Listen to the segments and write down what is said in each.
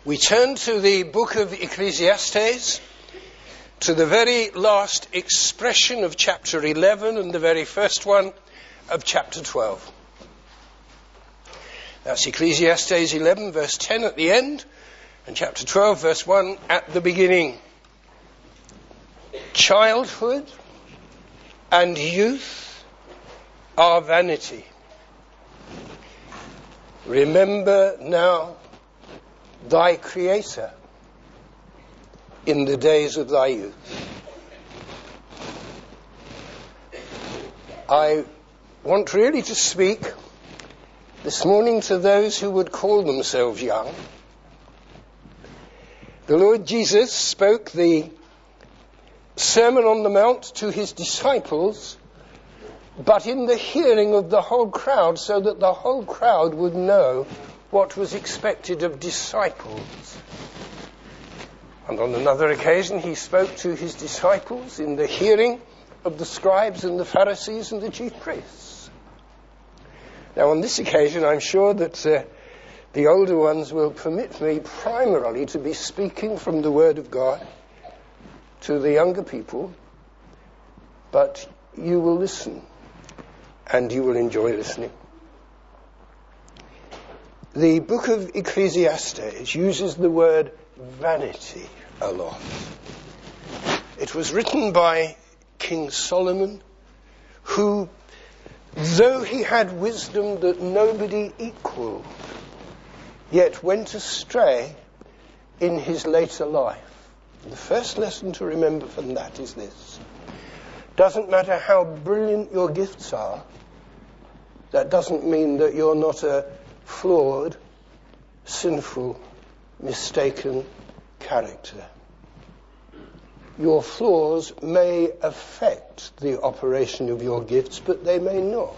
We turn to the book of Ecclesiastes, to the very last expression of chapter 11 and the very first one of chapter 12. That's Ecclesiastes 11 verse 10 at the end and chapter 12 verse 1 at the beginning. Childhood and youth are vanity. Remember now thy Creator in the days of thy youth. I want really to speak this morning to those who would call themselves young. The Lord Jesus spoke the Sermon on the Mount to his disciples, but in the hearing of the whole crowd, so that the whole crowd would know what was expected of disciples. And on another occasion he spoke to his disciples in the hearing of the scribes and the Pharisees and the chief priests. Now on this occasion I'm sure that the older ones will permit me primarily to be speaking from the Word of God to the younger people, but you will listen and you will enjoy listening. The book of Ecclesiastes uses the word vanity a lot. It was written by King Solomon, who, though he had wisdom that nobody equaled, yet went astray in his later life. The first lesson to remember from that is this: doesn't matter how brilliant your gifts are, that doesn't mean that you're not a flawed, sinful, mistaken character. Your flaws may affect the operation of your gifts, but they may not.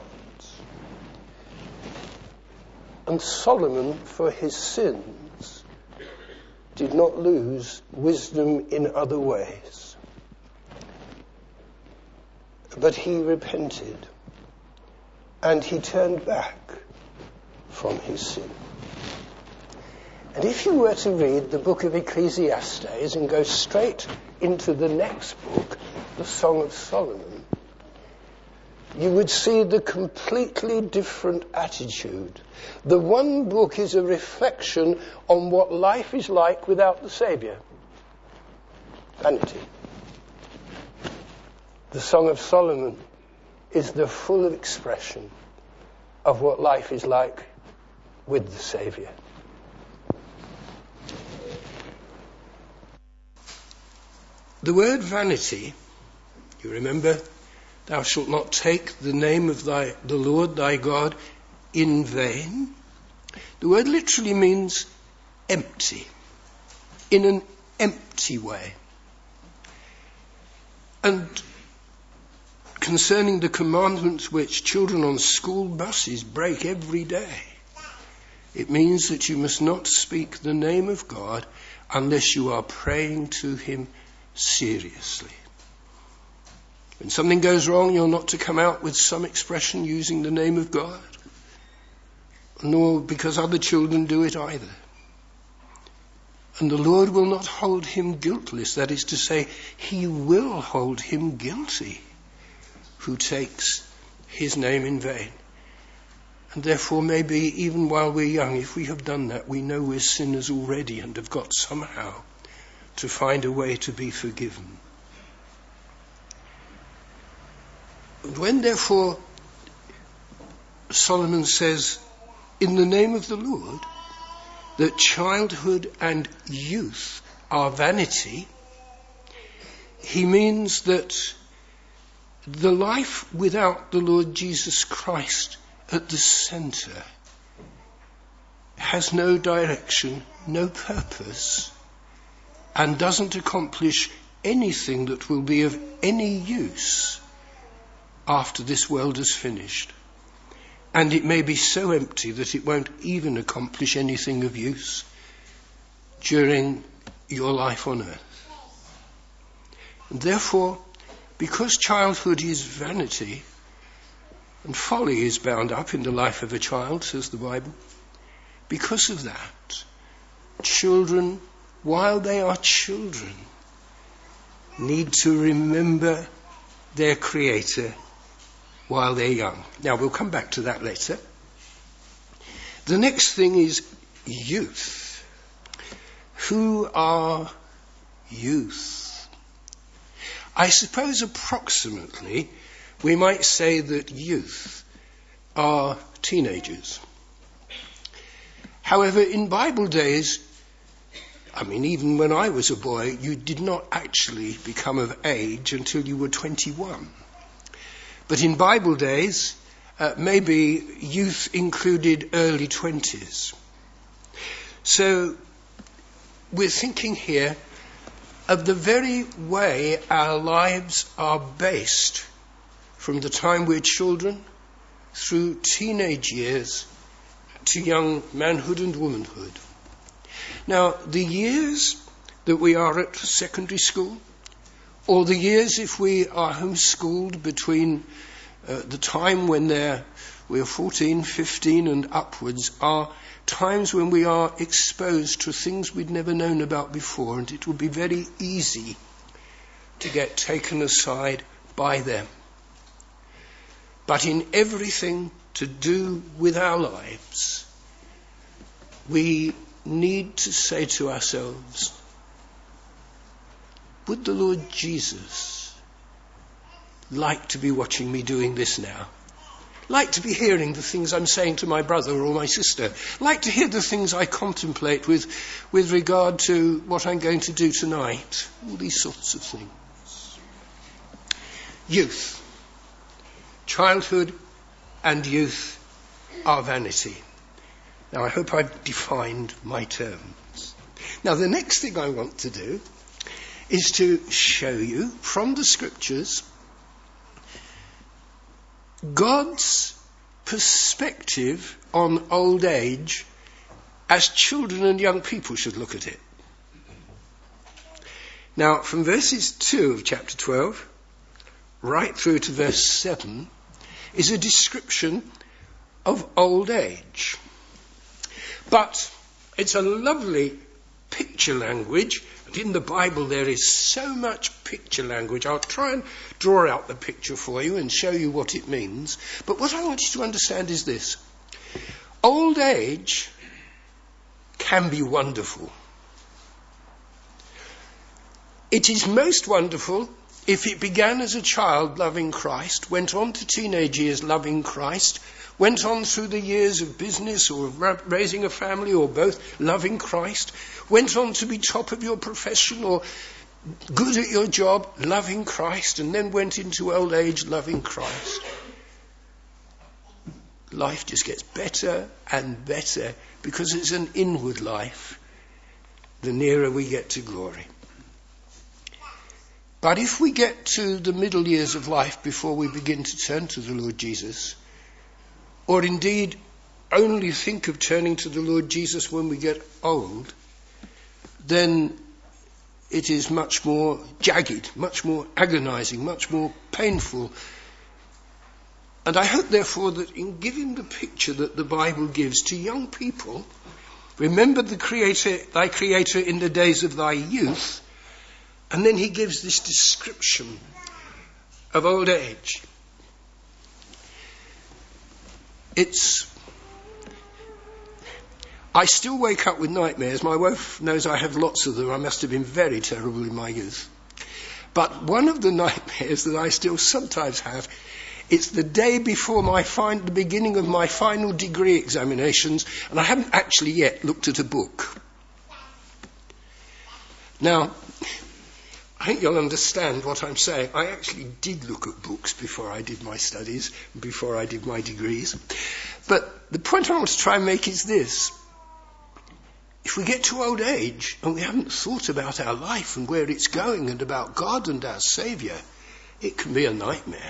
And Solomon, for his sins, did not lose wisdom in other ways. But he repented, and he turned back from his sin. And if you were to read the book of Ecclesiastes and go straight into the next book, the Song of Solomon, you would see the completely different attitude. The one book is a reflection on what life is like without the Saviour. Vanity. The Song of Solomon is the full expression of what life is like with the Saviour. The word vanity, you remember, thou shalt not take the name of the Lord thy God in vain. The word literally means empty, in an empty way. And concerning the commandments which children on school buses break every day, it means that you must not speak the name of God unless you are praying to him seriously. When something goes wrong, you're not to come out with some expression using the name of God, nor because other children do it either. And the Lord will not hold him guiltless. That is to say, he will hold him guilty who takes his name in vain. And therefore, maybe even while we're young, if we have done that, we know we're sinners already and have got somehow to find a way to be forgiven. And when therefore Solomon says, in the name of the Lord, that childhood and youth are vanity, he means that the life without the Lord Jesus Christ at the centre has no direction, no purpose, and doesn't accomplish anything that will be of any use after this world is finished. And it may be so empty that it won't even accomplish anything of use during your life on earth. And therefore, because childhood is vanity, and folly is bound up in the life of a child, says the Bible, because of that, children, while they are children, need to remember their Creator while they're young. Now, we'll come back to that later. The next thing is youth. Who are youth? I suppose approximately we might say that youth are teenagers. However, in Bible days, even when I was a boy, you did not actually become of age until you were 21. But in Bible days, maybe youth included early 20s. So we're thinking here of the very way our lives are based from the time we're children through teenage years to young manhood and womanhood. Now, the years that we are at secondary school, or the years if we are homeschooled between the time when we're 14, 15 and upwards, are times when we are exposed to things we'd never known about before, and it will be very easy to get taken aside by them. But in everything to do with our lives, we need to say to ourselves, would the Lord Jesus like to be watching me doing this now? Like to be hearing the things I'm saying to my brother or my sister? Like to hear the things I contemplate with regard to what I'm going to do tonight? All these sorts of things. Youth. Childhood and youth are vanity. Now, I hope I've defined my terms. Now, the next thing I want to do is to show you from the scriptures God's perspective on old age as children and young people should look at it. Now, from verses 2 of chapter 12 right through to verse 7 is a description of old age. But it's a lovely picture language, and in the Bible there is so much picture language. I'll try and draw out the picture for you and show you what it means. But what I want you to understand is this. Old age can be wonderful. It is most wonderful if it began as a child loving Christ, went on to teenage years loving Christ, went on through the years of business or raising a family or both loving Christ, went on to be top of your profession or good at your job loving Christ, and then went into old age loving Christ. Life just gets better and better because it's an inward life the nearer we get to glory. But if we get to the middle years of life before we begin to turn to the Lord Jesus, or indeed only think of turning to the Lord Jesus when we get old, then it is much more jagged, much more agonizing, much more painful. And I hope, therefore, that in giving the picture that the Bible gives to young people, remember the Creator, thy Creator in the days of thy youth, and then he gives this description of old age. I still wake up with nightmares. My wife knows I have lots of them. I must have been very terrible in my youth. But one of the nightmares that I still sometimes have, it's the day before the beginning of my final degree examinations, and I haven't actually yet looked at a book. Now, I think you'll understand what I'm saying. I actually did look at books before I did my studies, before I did my degrees. But the point I want to try and make is this. If we get to old age and we haven't thought about our life and where it's going and about God and our Saviour, it can be a nightmare.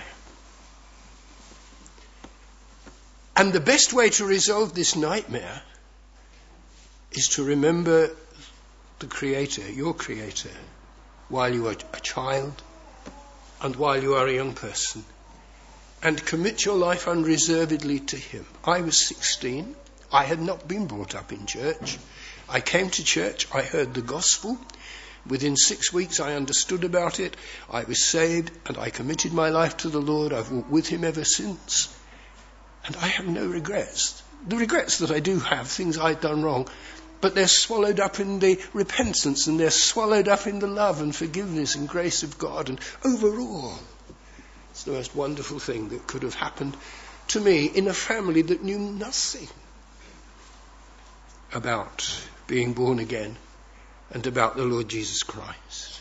And the best way to resolve this nightmare is to remember the Creator, your Creator, while you are a child and while you are a young person, and commit your life unreservedly to him. I was 16. I had not been brought up in church. I came to church, I heard the gospel. Within 6 weeks I understood about it. I was saved and I committed my life to the Lord. I've walked with him ever since. And I have no regrets. The regrets that I do have, things I've done wrong, but they're swallowed up in the repentance, and they're swallowed up in the love and forgiveness and grace of God. And overall, it's the most wonderful thing that could have happened to me in a family that knew nothing about being born again and about the Lord Jesus Christ.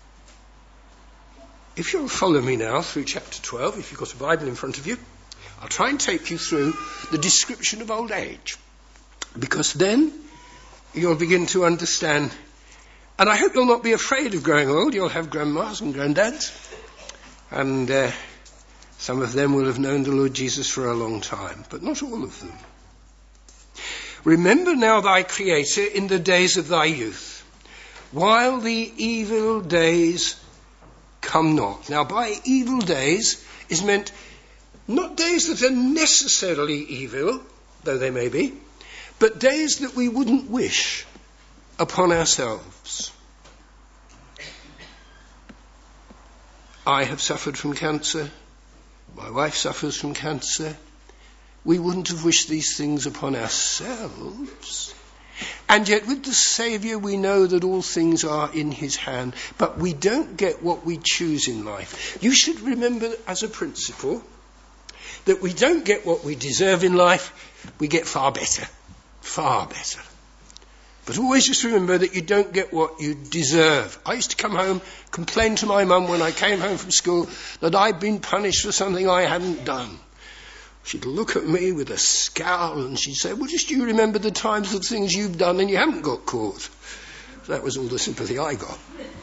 If you'll follow me now through chapter 12, if you've got a Bible in front of you, I'll try and take you through the description of old age, because then you'll begin to understand. And I hope you'll not be afraid of growing old. You'll have grandmas and granddads, and some of them will have known the Lord Jesus for a long time, but not all of them. Remember now thy Creator in the days of thy youth, while the evil days come not. Now, by evil days is meant not days that are necessarily evil, though they may be, but days that we wouldn't wish upon ourselves. I have suffered from cancer. My wife suffers from cancer. We wouldn't have wished these things upon ourselves. And yet with the Saviour we know that all things are in his hand, but we don't get what we choose in life. You should remember as a principle that we don't get what we deserve in life, we get far better. Far better. But always just remember that you don't get what you deserve. I used to come home, complain to my mum when I came home from school that I'd been punished for something I hadn't done. She'd look at me with a scowl and she'd say, well, just you remember the times of things you've done and you haven't got caught. That was all the sympathy I got.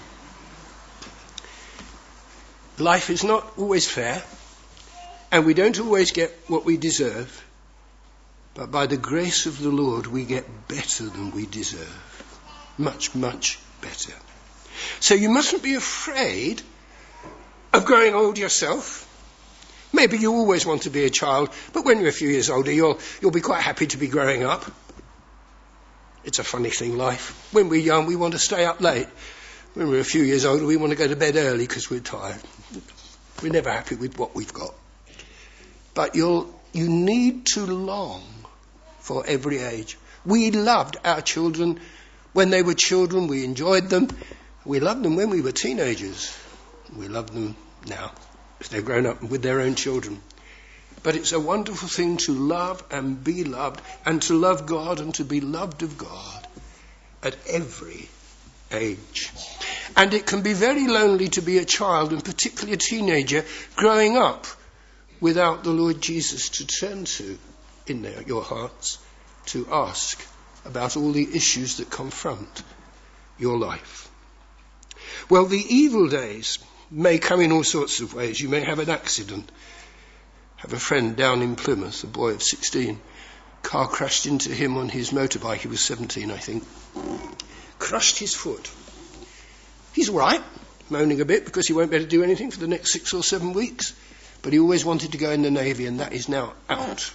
Life is not always fair, and we don't always get what we deserve, but by the grace of the Lord we get better than we deserve. Much, much better. So you mustn't be afraid of growing old yourself. Maybe you always want to be a child, but when you're a few years older, you'll be quite happy to be growing up. It's a funny thing, life. When we're young, we want to stay up late. When we're a few years older, we want to go to bed early because we're tired. We're never happy with what we've got. But you need to long for every age. We loved our children when they were children. We enjoyed them. We loved them when we were teenagers. We love them now, if they've grown up with their own children. But it's a wonderful thing to love and be loved, and to love God and to be loved of God at every age. And it can be very lonely to be a child, and particularly a teenager, growing up without the Lord Jesus to turn to in your hearts, to ask about all the issues that confront your life. Well, the evil days may come in all sorts of ways. You may have an accident. I have a friend down in Plymouth, a boy of 16. Car crashed into him on his motorbike. He was 17, I think. Crushed his foot. He's all right, moaning a bit because he won't be able to do anything for the next 6 or 7 weeks. But he always wanted to go in the Navy, and that is now out.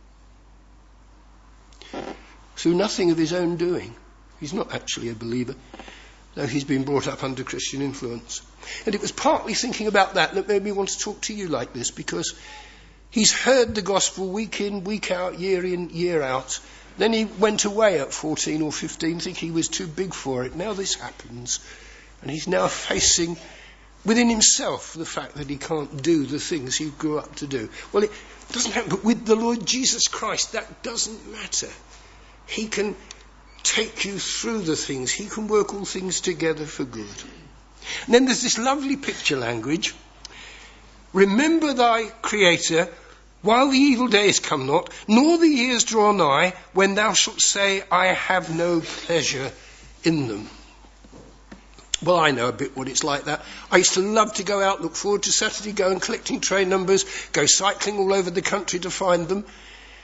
Through nothing of his own doing. He's not actually a believer, though he's been brought up under Christian influence. And it was partly thinking about that made me want to talk to you like this, because he's heard the gospel week in, week out, year in, year out. Then he went away at 14 or 15, thinking he was too big for it. Now this happens, and he's now facing within himself the fact that he can't do the things he grew up to do. Well, it doesn't happen, but with the Lord Jesus Christ, that doesn't matter. He can take you through the things. He can work all things together for good. And then there's this lovely picture language. Remember thy Creator while the evil days come not, nor the years draw nigh, when thou shalt say, I have no pleasure in them. Well, I know a bit what it's like that. I used to love to go out, look forward to Saturday, go and collecting train numbers, go cycling all over the country to find them.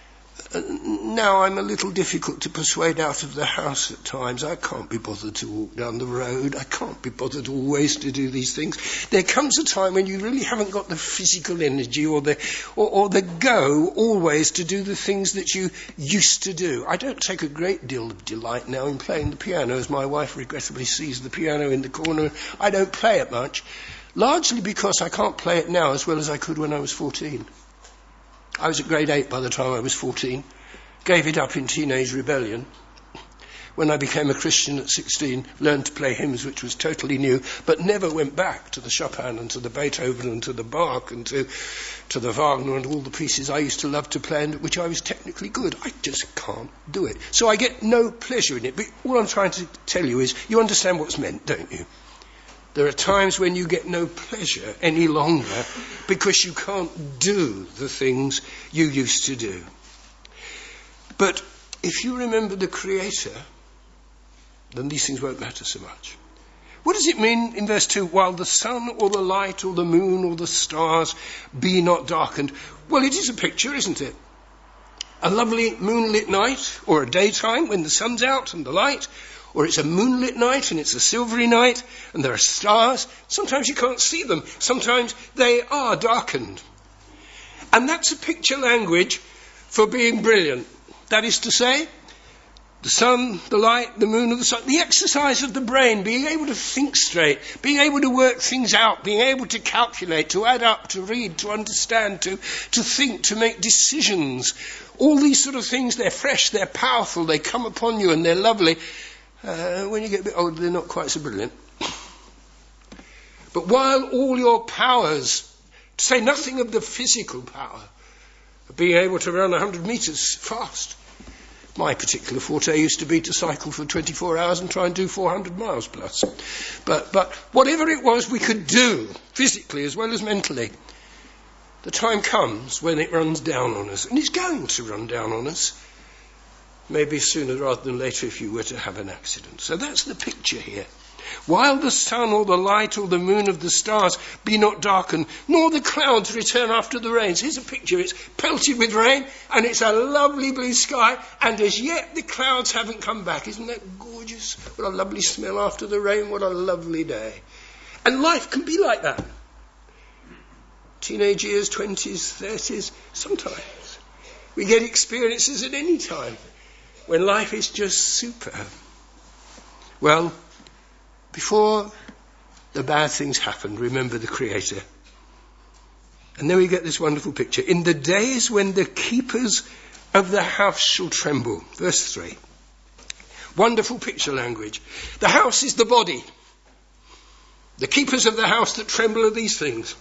Now I'm a little difficult to persuade out of the house at times. I can't be bothered to walk down the road. I can't be bothered always to do these things. There comes a time when you really haven't got the physical energy or the go always to do the things that you used to do. I don't take a great deal of delight now in playing the piano, as my wife regrettably sees the piano in the corner. I don't play it much, largely because I can't play it now as well as I could when I was 14. I was at grade 8 by the time I was 14. Gave it up in teenage rebellion. When I became a Christian at 16, learned to play hymns, which was totally new, but never went back to the Chopin and to the Beethoven and to the Bach and to the Wagner and all the pieces I used to love to play and which I was technically good. I just can't do it. So I get no pleasure in it. But all I'm trying to tell you is, you understand what's meant, don't you? There are times when you get no pleasure any longer because you can't do the things you used to do. But if you remember the Creator, then these things won't matter so much. What does it mean in verse 2? While the sun or the light or the moon or the stars be not darkened. Well, it is a picture, isn't it? A lovely moonlit night or a daytime when the sun's out and the light. Or it's a moonlit night and it's a silvery night and there are stars. Sometimes you can't see them. Sometimes they are darkened. And that's a picture language for being brilliant. That is to say, the sun, the light, the moon, or the sun, the exercise of the brain, being able to think straight, being able to work things out, being able to calculate, to add up, to read, to understand, to think, to make decisions. All these sort of things, they're fresh, they're powerful, they come upon you and they're lovely. When you get a bit older, they're not quite so brilliant. But while all your powers, to say nothing of the physical power, of being able to run 100 metres fast. My particular forte used to be to cycle for 24 hours and try and do 400 miles plus. But whatever it was we could do, physically as well as mentally, the time comes when it runs down on us. And it's going to run down on us. Maybe sooner rather than later if you were to have an accident. So that's the picture here. While the sun or the light or the moon of the stars be not darkened, nor the clouds return after the rains. Here's a picture. It's pelted with rain and it's a lovely blue sky and as yet the clouds haven't come back. Isn't that gorgeous? What a lovely smell after the rain. What a lovely day. And life can be like that. Teenage years, 20s, 30s, sometimes. We get experiences at any time when life is just superb. Well, before the bad things happened, remember the Creator. And then we get this wonderful picture. In the days when the keepers of the house shall tremble. Verse 3. Wonderful picture language. The house is the body. The keepers of the house that tremble are these things.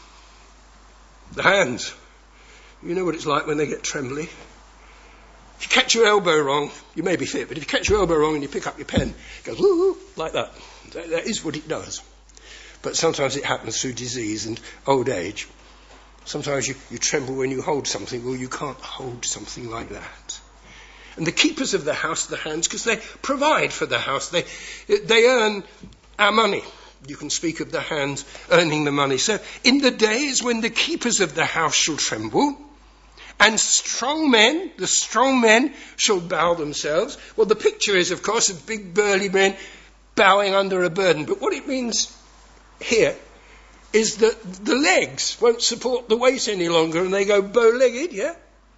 The hands. You know what it's like when they get trembly. If you catch your elbow wrong, you may be fit, but if you catch your elbow wrong and you pick up your pen, it goes woo, like that. That is what it does. But sometimes it happens through disease and old age. Sometimes you tremble when you hold something, or you can't hold something like that. And the keepers of the house, the hands, because they provide for the house. They earn our money. You can speak of the hands earning the money. So in the days when the keepers of the house shall tremble, and the strong men shall bow themselves. Well, the picture is, of course, of big burly men bowing under a burden. But what it means here is that the legs won't support the weight any longer and they go bow-legged, yeah?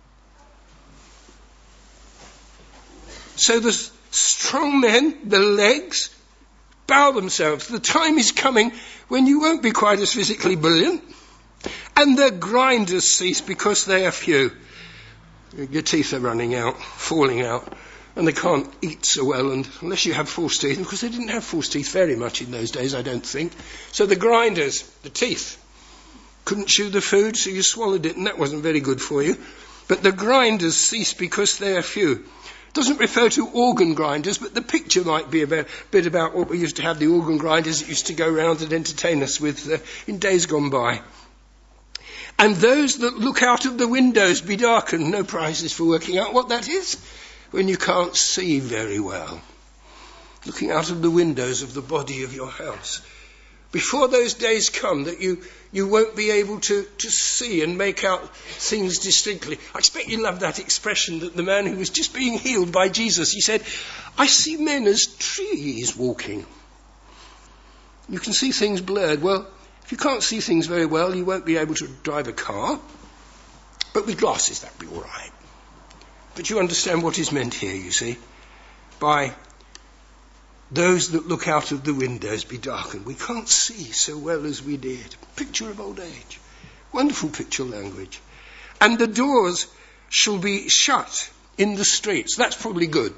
So the strong men, the legs, bow themselves. The time is coming when you won't be quite as physically brilliant. And the grinders cease because they are few. Your teeth are running out, falling out, and they can't eat so well, and unless you have false teeth, because they didn't have false teeth very much in those days, I don't think. So the grinders, the teeth, couldn't chew the food, so you swallowed it, and that wasn't very good for you. But the grinders cease because they are few. It doesn't refer to organ grinders, but the picture might be a bit about what we used to have, the organ grinders that used to go round and entertain us with in days gone by. And those that look out of the windows be darkened. No prizes for working out what that is when you can't see very well. Looking out of the windows of the body of your house. Before those days come that you won't be able to see and make out things distinctly. I expect you love that expression that the man who was just being healed by Jesus, he said, I see men as trees walking. You can see things blurred. Well, if you can't see things very well, you won't be able to drive a car. But with glasses, that'd be all right. But you understand what is meant here, you see, by those that look out of the windows be darkened. We can't see so well as we did. Picture of old age. Wonderful picture language. And the doors shall be shut in the streets. That's probably good.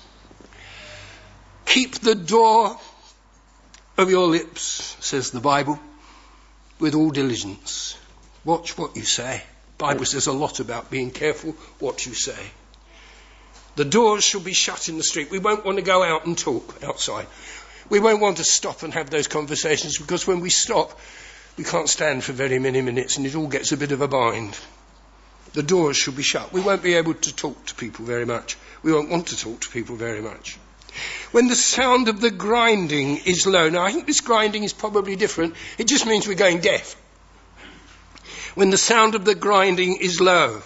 Keep the door of your lips, says the Bible, with all diligence. Watch what you say. The Bible says a lot about being careful what you say. The doors shall be shut in the street. We won't want to go out and talk outside. We won't want to stop and have those conversations, because when we stop, we can't stand for very many minutes and it all gets a bit of a bind. The doors shall be shut. We won't be able to talk to people very much. We won't want to talk to people very much. When the sound of the grinding is low. Now, I think this grinding is probably different. It just means we're going deaf. When the sound of the grinding is low.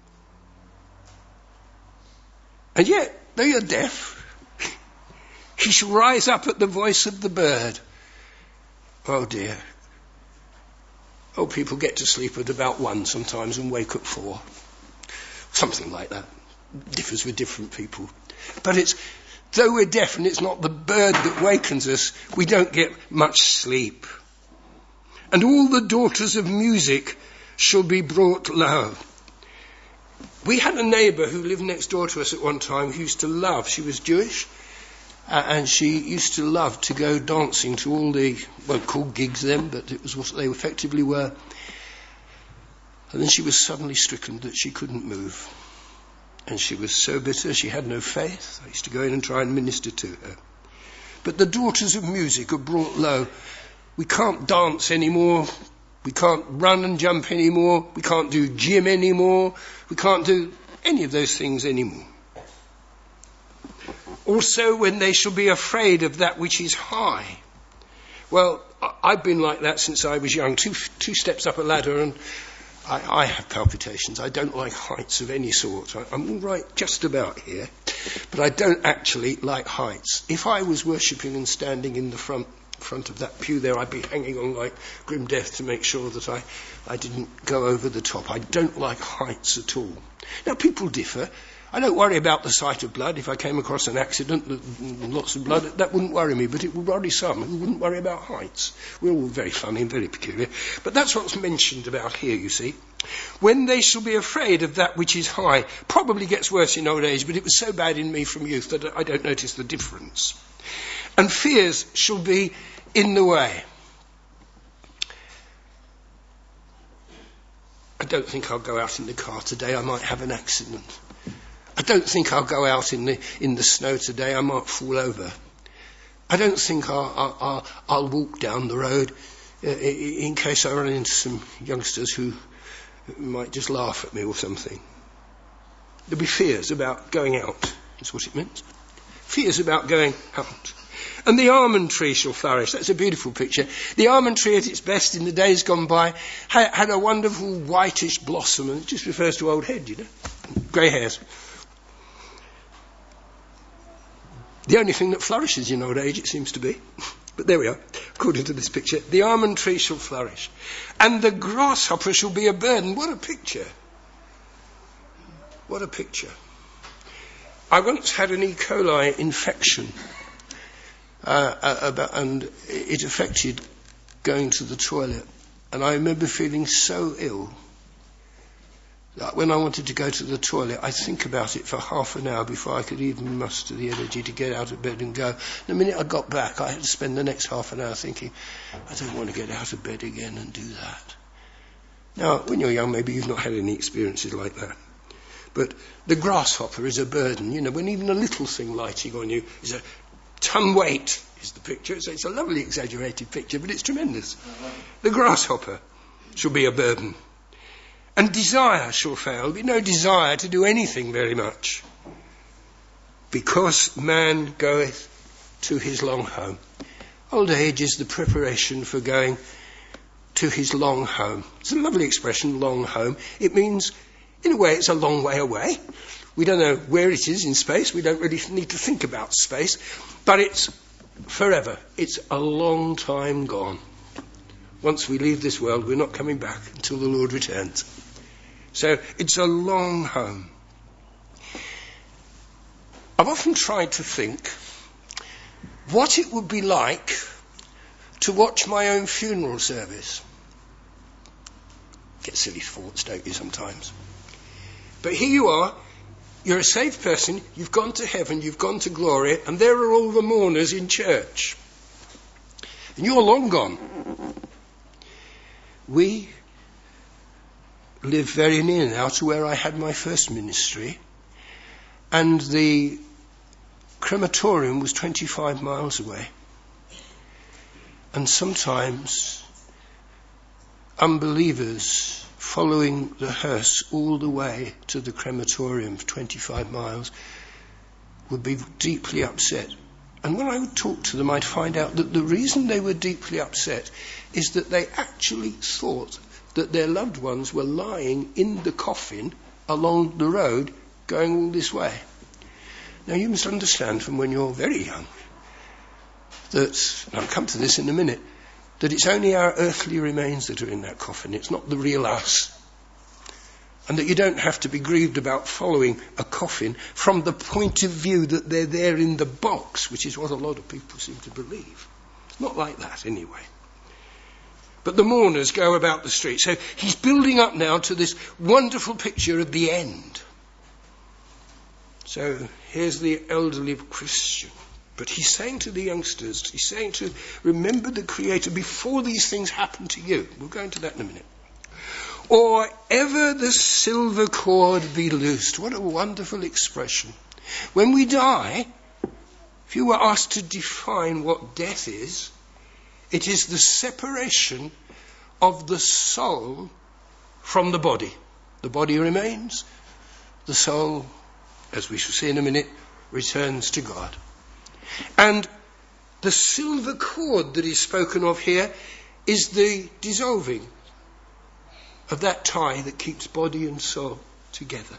And yet, though you're deaf, he shall rise up at the voice of the bird. Oh dear. Oh, people get to sleep at about 1 sometimes and wake at 4. Something like that. Differs with different people. But it's, though we're deaf and it's not the bird that wakens us, we don't get much sleep. And all the daughters of music shall be brought low. We had a neighbour who lived next door to us at one time who used to love, she was Jewish, and she used to love to go dancing to all the, won't call gigs then, but it was what they effectively were. And then she was suddenly stricken that she couldn't move. And she was so bitter, she had no faith. I used to go in and try and minister to her. But the daughters of music are brought low. We can't dance anymore. We can't run and jump anymore. We can't do gym anymore. We can't do any of those things anymore. Also, when they shall be afraid of that which is high. Well, I've been like that since I was young. Two steps up a ladder and I have palpitations. I don't like heights of any sort. I'm all right just about here. But I don't actually like heights. If I was worshipping and standing in the front of that pew there, I'd be hanging on like grim death to make sure that I didn't go over the top. I don't like heights at all. Now, people differ. I don't worry about the sight of blood. If I came across an accident, lots of blood, that wouldn't worry me, but it would worry some who wouldn't worry about heights. We're all very funny and very peculiar. But that's what's mentioned about here, you see. When they shall be afraid of that which is high. Probably gets worse in old age, but it was so bad in me from youth that I don't notice the difference. And fears shall be in the way. I don't think I'll go out in the car today. I might have an accident. I don't think I'll go out in the snow today. I might fall over. I don't think I'll walk down the road in case I run into some youngsters who might just laugh at me or something. There'll be fears about going out. That's what it meant. Fears about going out. And the almond tree shall flourish. That's a beautiful picture. The almond tree at its best in the days gone by had a wonderful whitish blossom, and it just refers to old head, you know, grey hairs. The only thing that flourishes in old age, it seems to be. But there we are, according to this picture. The almond tree shall flourish. And the grasshopper shall be a burden. What a picture. What a picture. I once had an E. coli infection. And it affected going to the toilet. And I remember feeling so ill that when I wanted to go to the toilet, I'd think about it for half an hour before I could even muster the energy to get out of bed and go. The minute I got back, I had to spend the next half an hour thinking, I don't want to get out of bed again and do that. Now, when you're young, maybe you've not had any experiences like that. But the grasshopper is a burden. You know, when even a little thing lighting on you is a ton weight, is the picture. So it's a lovely exaggerated picture, but it's tremendous. The grasshopper shall be a burden. And desire shall fail. There'll be no desire to do anything very much. Because man goeth to his long home. Old age is the preparation for going to his long home. It's a lovely expression, long home. It means, in a way, it's a long way away. We don't know where it is in space. We don't really need to think about space. But it's forever. It's a long time gone. Once we leave this world, we're not coming back until the Lord returns. So it's a long home. I've often tried to think what it would be like to watch my own funeral service. Get silly thoughts, don't you, sometimes? But here you are, you're a saved person, you've gone to heaven, you've gone to glory, and there are all the mourners in church. And you're long gone. We live very near now to where I had my first ministry, and the crematorium was 25 miles away. And sometimes unbelievers following the hearse all the way to the crematorium for 25 miles would be deeply upset. And when I would talk to them, I'd find out that the reason they were deeply upset is that they actually thought that their loved ones were lying in the coffin along the road going all this way. Now you must understand from when you're very young that, and I'll come to this in a minute, that it's only our earthly remains that are in that coffin. It's not the real us. And that you don't have to be grieved about following a coffin from the point of view that they're there in the box, which is what a lot of people seem to believe. It's not like that anyway. But the mourners go about the street. So he's building up now to this wonderful picture of the end. So here's the elderly Christian. But he's saying to the youngsters, he's saying to remember the Creator before these things happen to you. We'll go into that in a minute. Or ever the silver cord be loosed. What a wonderful expression. When we die, if you were asked to define what death is, it is the separation of the soul from the body. The body remains. The soul, as we shall see in a minute, returns to God. And the silver cord that is spoken of here is the dissolving of that tie that keeps body and soul together.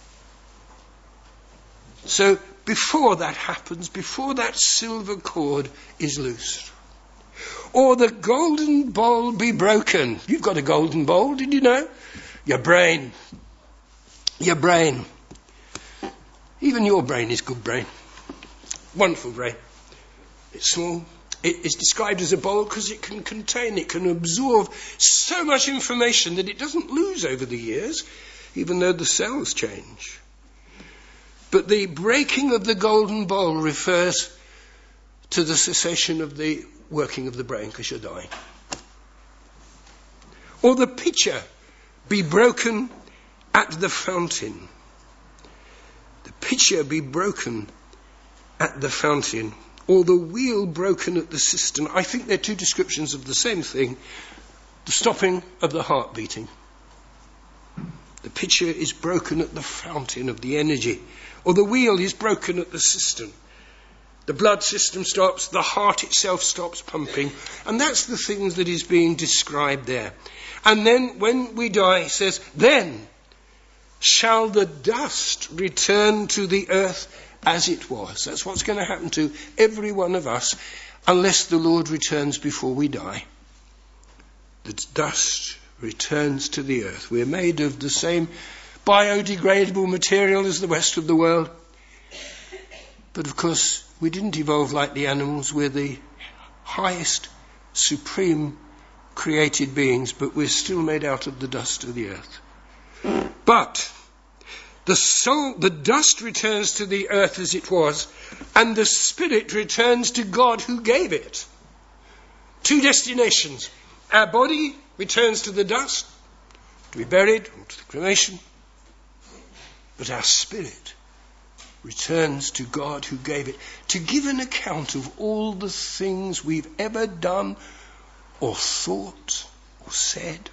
So before that happens, before that silver cord is loosed, or the golden bowl be broken. You've got a golden bowl, did you know? Your brain. Your brain. Even your brain is good brain. Wonderful brain. It's small. It's described as a bowl because it can contain, it can absorb so much information that it doesn't lose over the years, even though the cells change. But the breaking of the golden bowl refers to the cessation of the working of the brain because you're dying. Or the pitcher be broken at the fountain. The pitcher be broken at the fountain, or the wheel broken at the cistern. I think they're two descriptions of the same thing. The stopping of the heart beating. The pitcher is broken at the fountain of the energy, or the wheel is broken at the cistern. The blood system stops, the heart itself stops pumping, and that's the things that is being described there. And then when we die, he says, then shall the dust return to the earth as it was. That's what's going to happen to every one of us unless the Lord returns before we die. The dust returns to the earth. We're made of the same biodegradable material as the rest of the world. But of course, we didn't evolve like the animals. We're the highest, supreme created beings, but we're still made out of the dust of the earth. But the dust returns to the earth as it was, and the spirit returns to God who gave it. Two destinations. Our body returns to the dust, to be buried, or to the cremation. But our spirit returns to God who gave it, to give an account of all the things we've ever done, or thought, or said.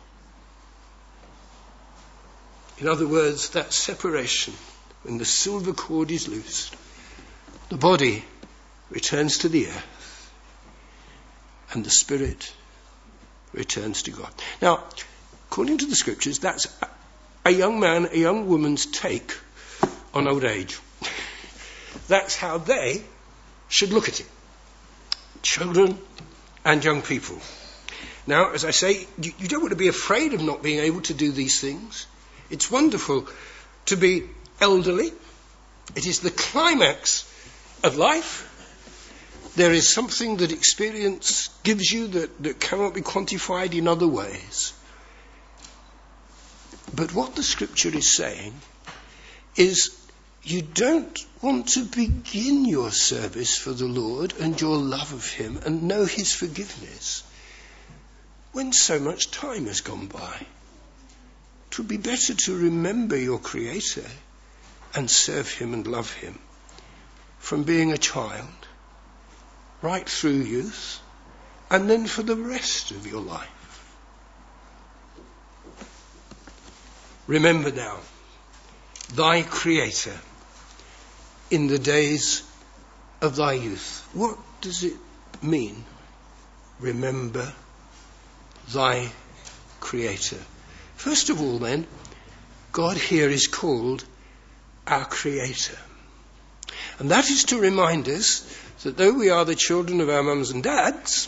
In other words, that separation, when the silver cord is loosed, the body returns to the earth, and the spirit returns to God. Now, according to the scriptures, that's a young man, a young woman's take on old age. That's how they should look at it. Children and young people. Now, as I say, you don't want to be afraid of not being able to do these things. It's wonderful to be elderly. It is the climax of life. There is something that experience gives you that cannot be quantified in other ways. But what the scripture is saying is you don't want to begin your service for the Lord and your love of him and know his forgiveness when so much time has gone by. It would be better to remember your Creator and serve him and love him from being a child right through youth and then for the rest of your life. Remember now thy Creator in the days of thy youth. What does it mean? Remember thy Creator. First of all then, God here is called our Creator. And that is to remind us that though we are the children of our mums and dads,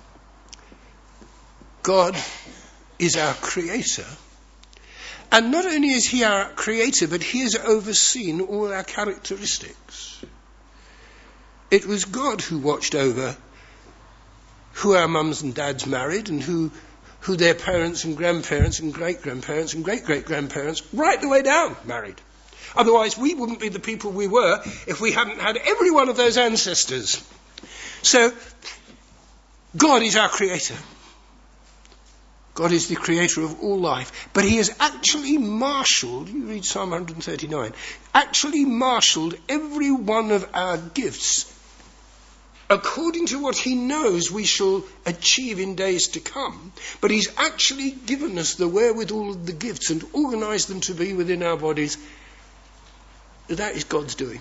God is our Creator. And not only is he our Creator, but he has overseen all our characteristics. It was God who watched over who our mums and dads married and who their parents and grandparents and great-grandparents and great-great-grandparents right the way down married. Otherwise we wouldn't be the people we were if we hadn't had every one of those ancestors. So God is our Creator. God is the Creator of all life. But he has actually marshalled, you read Psalm 139, actually marshalled every one of our gifts according to what he knows we shall achieve in days to come. But he's actually given us the wherewithal of the gifts and organised them to be within our bodies. That is God's doing.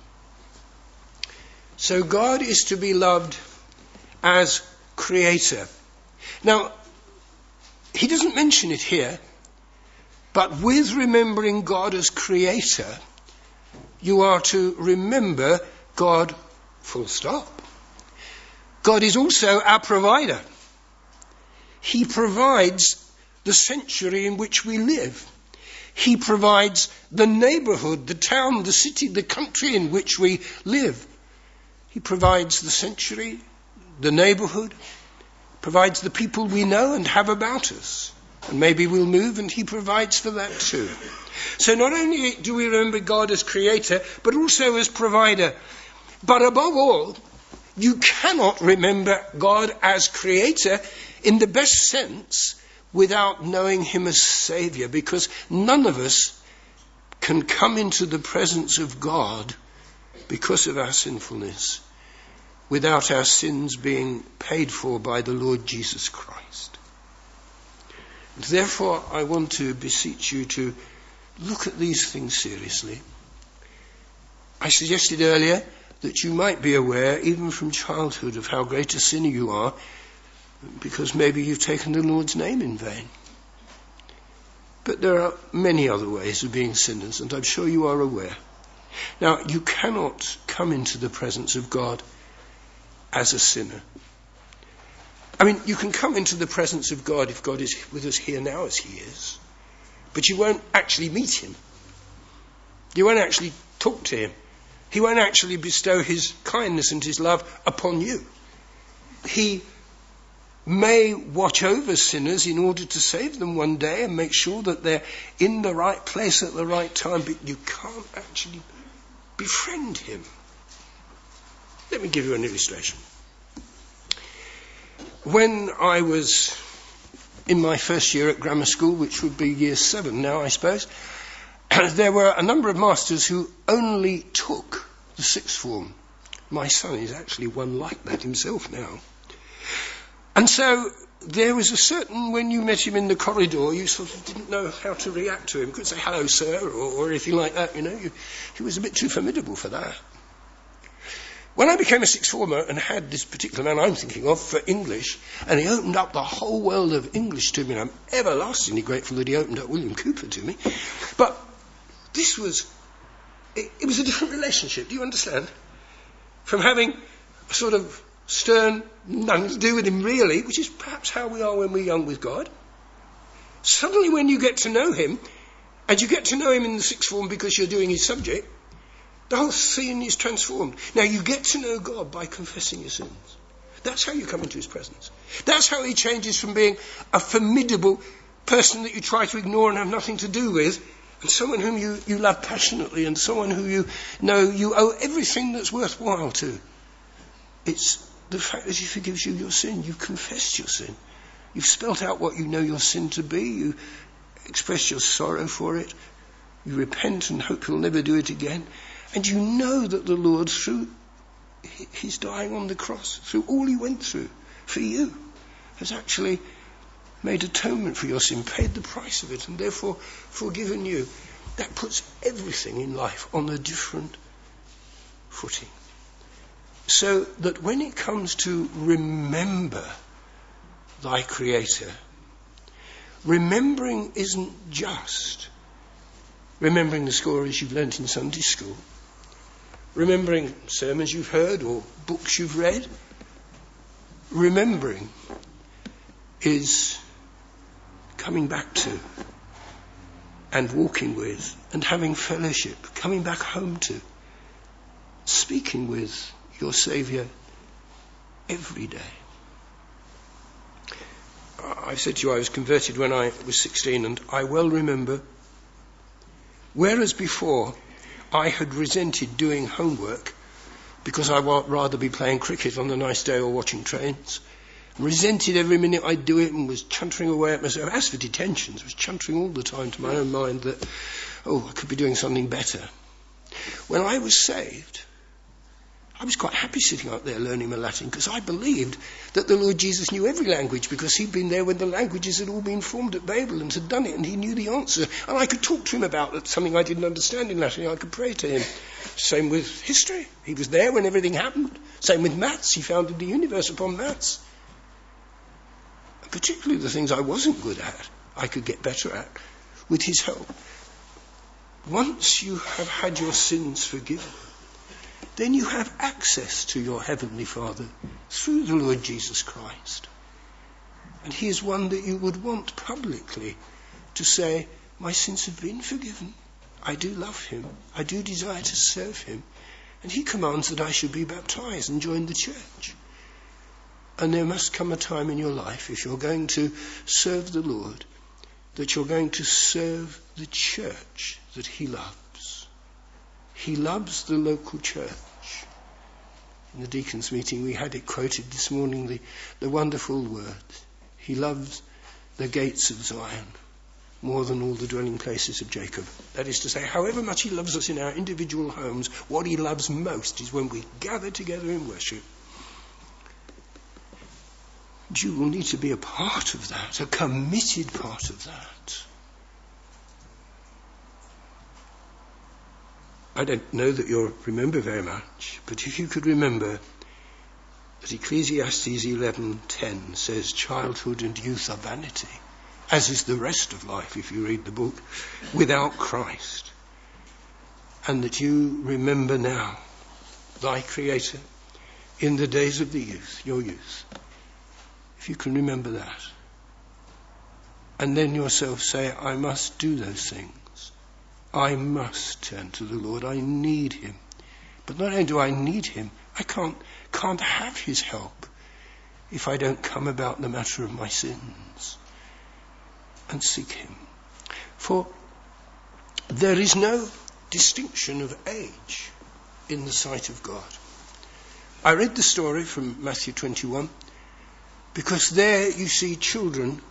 So God is to be loved as Creator. Now, he doesn't mention it here, but with remembering God as Creator, you are to remember God full stop. God is also our provider. He provides the sanctuary in which we live. He provides the neighbourhood, the town, the city, the country in which we live. He provides the sanctuary, the neighbourhood, provides the people we know and have about us. And maybe we'll move and he provides for that too. So not only do we remember God as Creator, but also as provider. But above all, you cannot remember God as Creator in the best sense without knowing him as Saviour, because none of us can come into the presence of God because of our sinfulness without our sins being paid for by the Lord Jesus Christ. Therefore, I want to beseech you to look at these things seriously. I suggested earlier that you might be aware, even from childhood, of how great a sinner you are, because maybe you've taken the Lord's name in vain. But there are many other ways of being sinners, and I'm sure you are aware. Now, you cannot come into the presence of God as a sinner. I mean, you can come into the presence of God if God is with us here now as he is, but you won't actually meet him. You won't actually talk to him. He won't actually bestow his kindness and his love upon you. He may watch over sinners in order to save them one day and make sure that they're in the right place at the right time, but you can't actually befriend him. Let me give you an illustration. When I was in my first year at grammar school, which would be year 7 now, I suppose, there were a number of masters who only took the 6th form. My son is actually one like that himself now. And so there was a certain, when you met him in the corridor, you sort of didn't know how to react to him. You couldn't say, hello, sir, or anything like that, you know. He was a bit too formidable for that. When I became a sixth former and had this particular man I'm thinking of for English, and he opened up the whole world of English to me, and I'm everlastingly grateful that he opened up William Cooper to me. But this was, it was a different relationship, do you understand? From having a sort of stern, nothing to do with him really, which is perhaps how we are when we're young with God. Suddenly when you get to know him, and you get to know him in the sixth form because you're doing his subject, the whole scene is transformed. Now you get to know God by confessing your sins. That's how you come into his presence. That's how he changes from being a formidable person that you try to ignore and have nothing to do with, and someone whom you love passionately, and someone who you know you owe everything that's worthwhile to. It's the fact that he forgives you your sin. You've confessed your sin. You've spelt out what you know your sin to be. You express your sorrow for it. You repent and hope you'll never do it again. And you know that the Lord, through his dying on the cross, through all he went through for you, has actually made atonement for your sin, paid the price of it, and therefore forgiven you. That puts everything in life on a different footing. So that when it comes to remember thy Creator, remembering isn't just remembering the stories you've learnt in Sunday school, remembering sermons you've heard or books you've read. Remembering is coming back to and walking with and having fellowship, coming back home to, speaking with your Saviour every day. I've said to you I was converted when I was 16, and I well remember, whereas before I had resented doing homework because I would rather be playing cricket on a nice day or watching trains, resented every minute I'd do it and was chuntering away at myself. As for detentions, I was chuntering all the time to my own mind that, I could be doing something better. When I was saved, I was quite happy sitting up there learning my Latin, because I believed that the Lord Jesus knew every language, because he'd been there when the languages had all been formed at Babel and had done it, and he knew the answer. And I could talk to him about something I didn't understand in Latin. I could pray to him. Same with history. He was there when everything happened. Same with maths. He founded the universe upon maths. And particularly the things I wasn't good at, I could get better at with his help. Once you have had your sins forgiven, then you have access to your Heavenly Father through the Lord Jesus Christ. And he is one that you would want publicly to say, my sins have been forgiven. I do love him. I do desire to serve him. And he commands that I should be baptized and join the church. And there must come a time in your life, if you're going to serve the Lord, that you're going to serve the church that he loves. He loves the local church. In the deacons' meeting we had it quoted this morning, the wonderful words. He loves the gates of Zion more than all the dwelling places of Jacob. That is to say, however much he loves us in our individual homes, what he loves most is when we gather together in worship. You will need to be a part of that, a committed part of that. I don't know that you'll remember very much, but if you could remember that Ecclesiastes 11:10 says childhood and youth are vanity, as is the rest of life if you read the book, without Christ. And that you remember now thy Creator in the days of the youth, your youth. If you can remember that. And then yourself say, I must do those things. I must turn to the Lord. I need him. But not only do I need him, I can't have his help if I don't come about the matter of my sins and seek him. For there is no distinction of age in the sight of God. I read the story from Matthew 21 because there you see children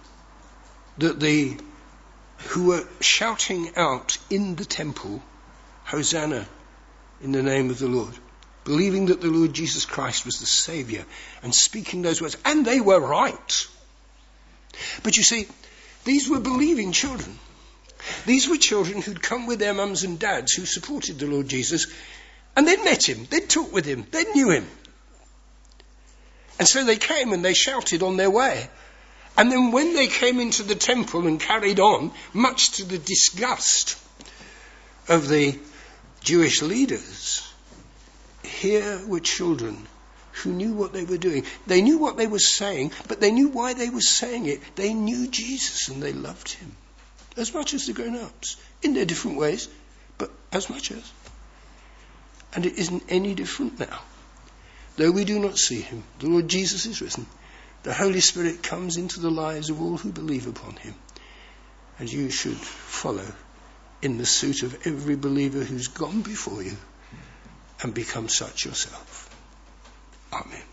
who were shouting out in the temple, Hosanna in the name of the Lord, believing that the Lord Jesus Christ was the Saviour and speaking those words. And they were right. But you see, these were believing children. These were children who'd come with their mums and dads who supported the Lord Jesus, And they'd met him, they'd talked with him, they knew him. And so they came and they shouted on their way. And then when they came into the temple and carried on, much to the disgust of the Jewish leaders, here were children who knew what they were doing. They knew what they were saying, but they knew why they were saying it. They knew Jesus and they loved him. As much as the grown-ups, in their different ways, but as much as. And it isn't any different now. Though we do not see him, the Lord Jesus is risen. The Holy Spirit comes into the lives of all who believe upon him. And you should follow in the suit of every believer who's gone before you and become such yourself. Amen.